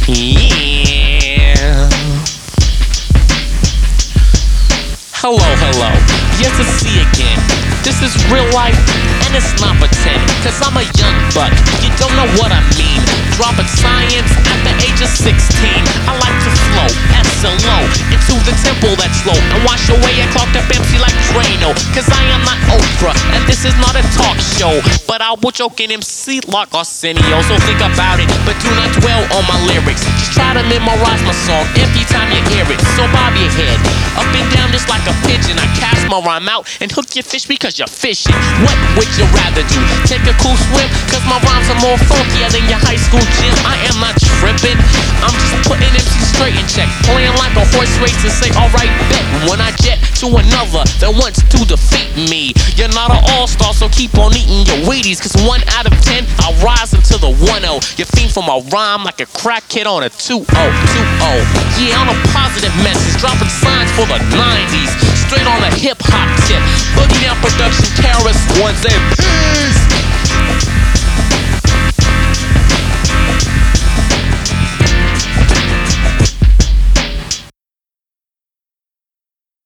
Yeah. Hello, hello. Yes, it's C again. This is real life, and it's not pretend. Cause I'm a young buck, you don't know what I mean. Dropping science at the age of 16. I like to flow, S-L-O, into the temple that's low. And wash away a clogged up MC like Drano. Cause I am not Oprah, and this is not a talk show. But I will joke in MC like Arsenio. So think about it, but do not dwell on my lyrics. Just try to memorize my song every time you hear it. So bob your head, up and down just like a pigeon. I cast my rhyme out and hook your fish because you're fishing. What would you rather do? Take a cool swim? Cause my rhymes are more funkier than your high school gym. I am not tripping, I'm just putting MC straight in check. Playing like a horse race to say alright bet. When I jet to another that wants to defeat me. You're not an all-star, so keep on eating your Wheaties. Cause 1 out of 10, I'll rise into the 1-0. You fiend for my rhyme like a crackhead on a 2-0. Yeah, on a positive message, dropping signs for the 90s. Straight on a hip-hop tip, boogie down production terrorists, ones and